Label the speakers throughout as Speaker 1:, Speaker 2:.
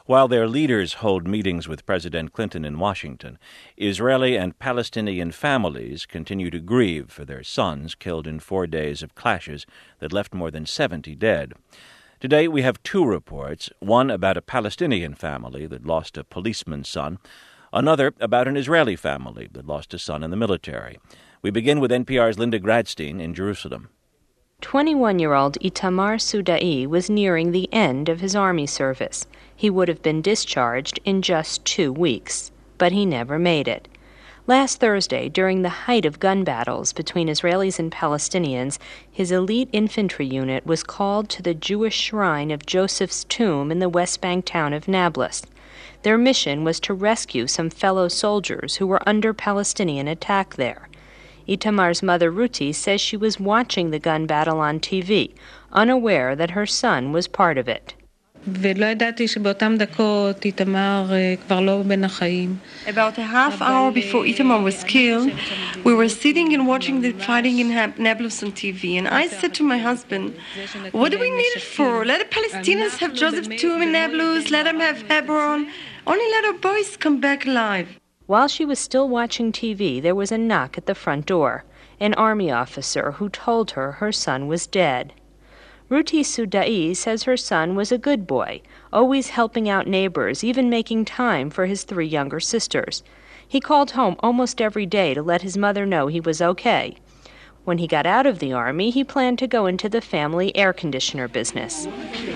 Speaker 1: While their leaders hold meetings with President Clinton in Washington, Israeli and Palestinian families continue to grieve for their sons killed in 4 days of clashes that left more than 70 dead. Today we have two reports, one about a Palestinian family that lost a policeman's son, another about an Israeli family that lost a son in the military. We begin with NPR's Linda Gradstein in Jerusalem.
Speaker 2: 21-year-old Itamar Sudai was nearing the end of his army service. He would have been discharged in just 2 weeks, but he never made it. Last Thursday, during the height of gun battles between Israelis and Palestinians, his elite infantry unit was called to the Jewish shrine of Joseph's tomb in the West Bank town of Nablus. Their mission was to rescue some fellow soldiers who were under Palestinian attack there. Itamar's mother, Ruti, says she was watching the gun battle on TV, unaware that her son was part of it.
Speaker 3: About a half hour before Itamar was killed, we were sitting and watching the fighting in Nablus on TV, and I said to my husband, what do we need it for? Let the Palestinians have Joseph's tomb in Nablus, let them have Hebron, only let our boys come back alive.
Speaker 2: While she was still watching TV, there was a knock at the front door, an army officer who told her son was dead. Ruti Sudai says her son was a good boy, always helping out neighbors, even making time for his 3 younger sisters. He called home almost every day to let his mother know he was okay. When he got out of the army, he planned to go into the family air conditioner business.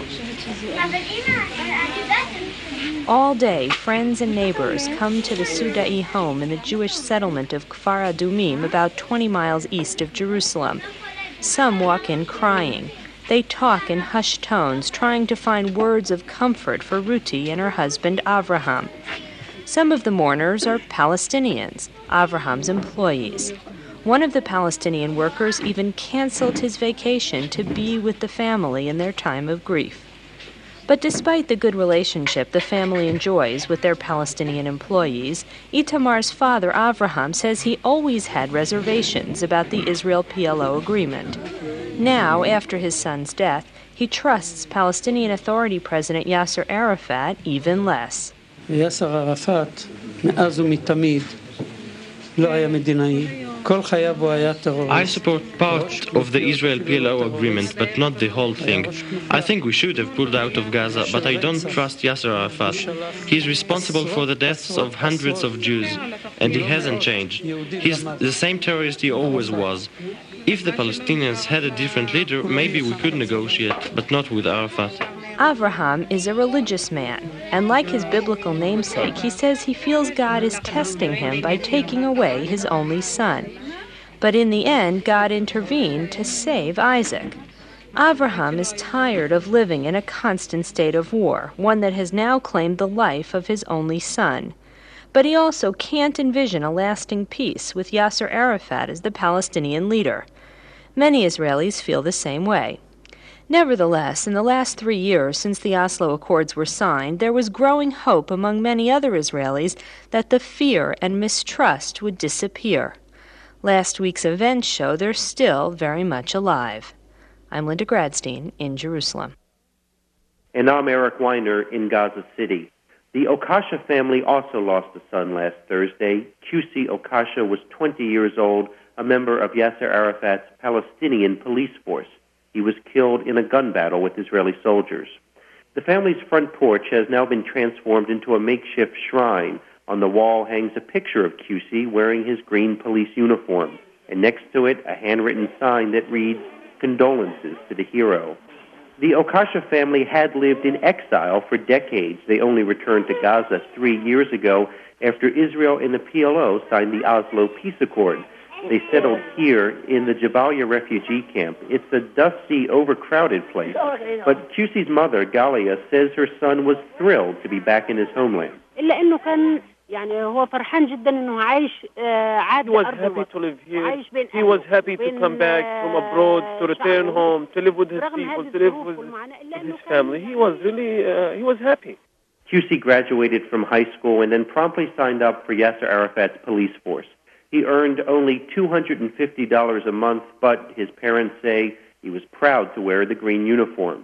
Speaker 2: All day, friends and neighbors come to the Sudai home in the Jewish settlement of Kfar Adumim, about 20 miles east of Jerusalem. Some walk in crying. They talk in hushed tones, trying to find words of comfort for Ruti and her husband Avraham. Some of the mourners are Palestinians, Avraham's employees. One of the Palestinian workers even canceled his vacation to be with the family in their time of grief. But despite the good relationship the family enjoys with their Palestinian employees, Itamar's father, Avraham, says he always had reservations about the Israel-PLO agreement. Now, after his son's death, he trusts Palestinian Authority President Yasser Arafat even less.
Speaker 4: Yasser Arafat, מאז ומתמיד, לא היה מדינאי.
Speaker 5: I support part of the Israel-PLO agreement, but not the whole thing. I think we should have pulled out of Gaza, but I don't trust Yasser Arafat. He is responsible for the deaths of hundreds of Jews, and he hasn't changed. He's the same terrorist he always was. If the Palestinians had a different leader, maybe we could negotiate, but not with Arafat.
Speaker 2: Avraham is a religious man, and like his biblical namesake, he says he feels God is testing him by taking away his only son. But in the end, God intervened to save Isaac. Avraham is tired of living in a constant state of war, one that has now claimed the life of his only son. But he also can't envision a lasting peace with Yasser Arafat as the Palestinian leader. Many Israelis feel the same way. Nevertheless, in the last 3 years since the Oslo Accords were signed, there was growing hope among many other Israelis that the fear and mistrust would disappear. Last week's events show they're still very much alive. I'm Linda Gradstein in Jerusalem.
Speaker 6: And I'm Eric Weiner in Gaza City. The Okasha family also lost a son last Thursday. QC Okasha was 20 years old, a member of Yasser Arafat's Palestinian police force. He was killed in a gun battle with Israeli soldiers. The family's front porch has now been transformed into a makeshift shrine. On the wall hangs a picture of QC wearing his green police uniform, and next to it, a handwritten sign that reads, "Condolences to the hero." The Okasha family had lived in exile for decades. They only returned to Gaza 3 years ago after Israel and the PLO signed the Oslo Peace Accord. They settled here in the Jabalia refugee camp. It's a dusty, overcrowded place. But QC's mother, Galia, says her son was thrilled to be back in his homeland.
Speaker 7: He was happy
Speaker 8: to live here. He was happy to come back from abroad, to return home, to live with his people, to live with his family. He was happy.
Speaker 6: QC graduated from high school and then promptly signed up for Yasser Arafat's police force. He earned only $250 a month, but his parents say he was proud to wear the green uniform.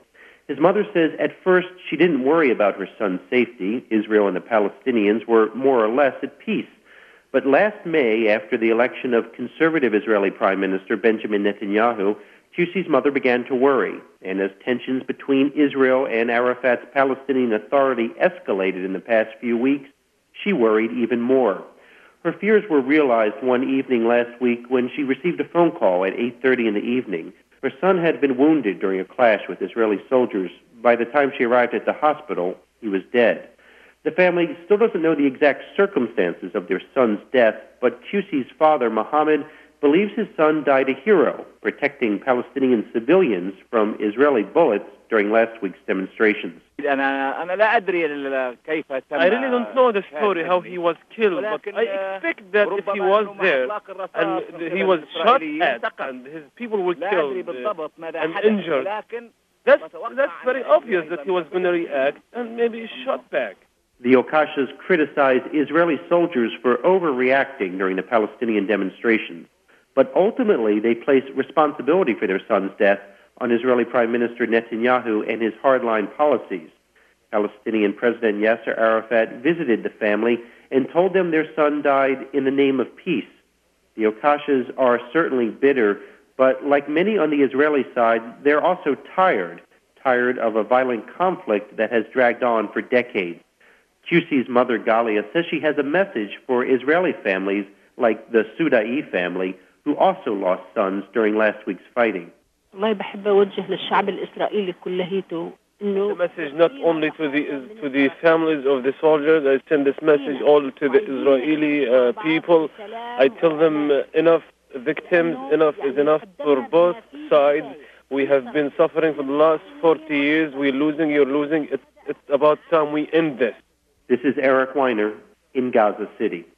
Speaker 6: His mother says at first she didn't worry about her son's safety. Israel and the Palestinians were more or less at peace. But last May, after the election of conservative Israeli Prime Minister Benjamin Netanyahu, QC's mother began to worry. And as tensions between Israel and Arafat's Palestinian Authority escalated in the past few weeks, she worried even more. Her fears were realized one evening last week when she received a phone call at 8:30 in the evening. Her son had been wounded during a clash with Israeli soldiers. By the time she arrived at the hospital, he was dead. The family still doesn't know the exact circumstances of their son's death, but QC's father, Mohammed, believes his son died a hero, protecting Palestinian civilians from Israeli bullets during last week's demonstrations.
Speaker 8: I really don't know the story, how he was killed, but I expect that if he was there and he was shot at and his people were killed and injured, that's very obvious that he was going to react and maybe shot back.
Speaker 6: The Okashas criticized Israeli soldiers for overreacting during the Palestinian demonstrations, but ultimately they place responsibility for their son's death on Israeli Prime Minister Netanyahu and his hardline policies. Palestinian President Yasser Arafat visited the family and told them their son died in the name of peace. The Okashas are certainly bitter, but like many on the Israeli side, they're also tired of a violent conflict that has dragged on for decades. QC's mother, Galia, says she has a message for Israeli families like the Sudai family, who also lost sons during last week's fighting.
Speaker 8: The message not only to the families of the soldiers, I send this message all to the Israeli people. I tell them enough victims, enough is enough for both sides. We have been suffering for the last 40 years. We're losing, you're losing. It's about time we end this.
Speaker 6: This is Eric Weiner in Gaza City.